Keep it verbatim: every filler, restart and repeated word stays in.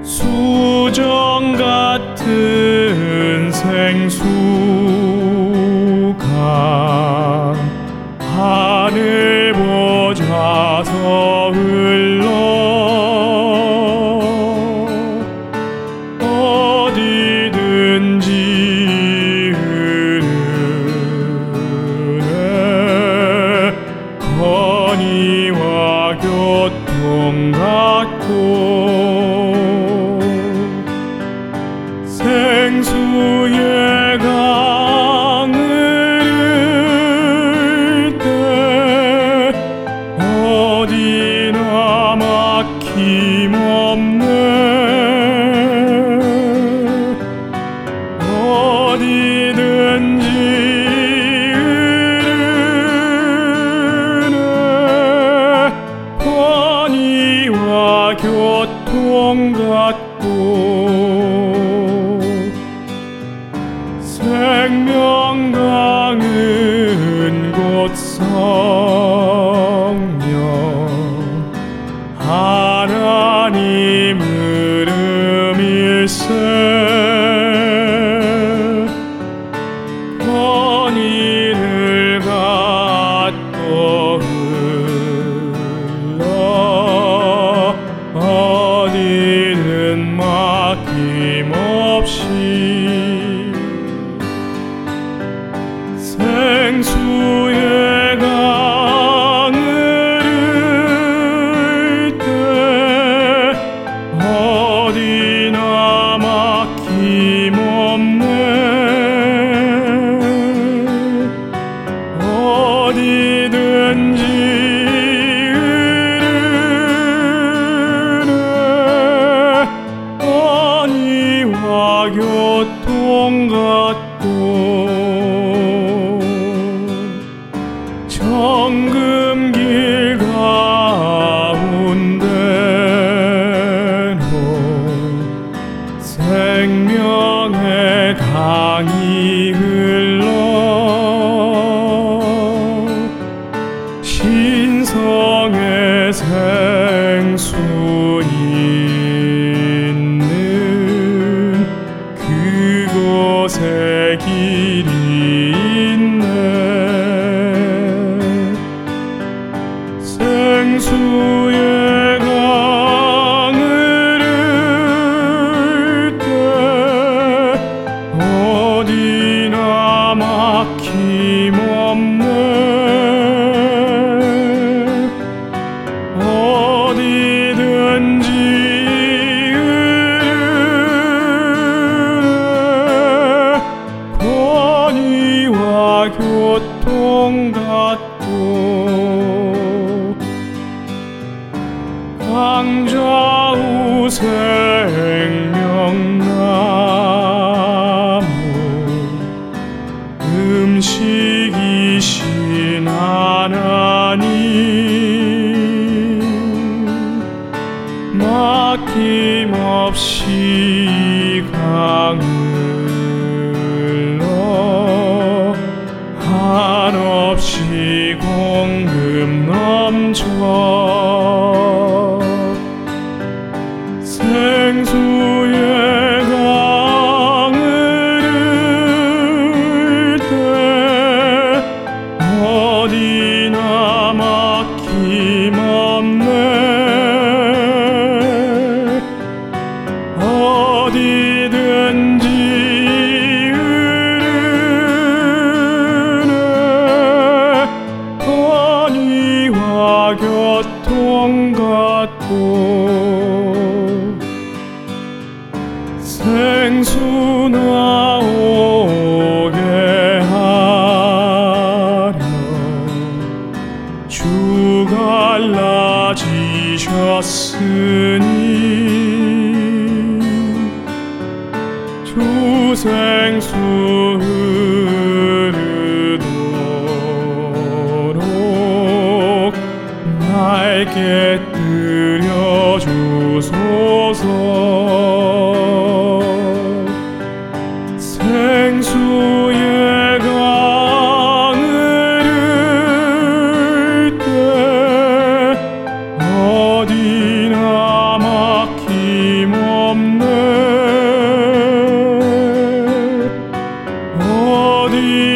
수정 같은 생수가 하늘 보좌서 흘러 어디든지 흐르네. 건의와 교통 같고 생수의 강을 흐를 때 어디나 막힘없네. 어디든지 흐르네. 권위와 교통 같고 생명강은 곧 성령 하나님 흐름일세. 권위를 갖고 흘러 어디든 막힘없이 생수의 강을 흐를 때 어디나 막힘없네. 어디든지 흐르네. 권위와 교통 같고 정금길 가운데로 생명의 강이 흘러 신성의 생수 있는 그곳에 길이 있네. 생수의 강을 흐를 때 어디나 막힘없네. 어디든지 흐르네. 권위와 교통 같고 강좌우 생명나무 음식이신 하나님 막힘없이 강을 흘러 한없이 공급 넘쳐 생수의 강을 흐를 때 어디나 막힘없네. 어디든지 흐르네. 권위와 교통 같고 생수 나오게 하려 주 갈라지셨으니 주 생수 흐르도록 맑게 드려주소서. 생수의 강을 흐를 때 어디나 막힘없네. 어디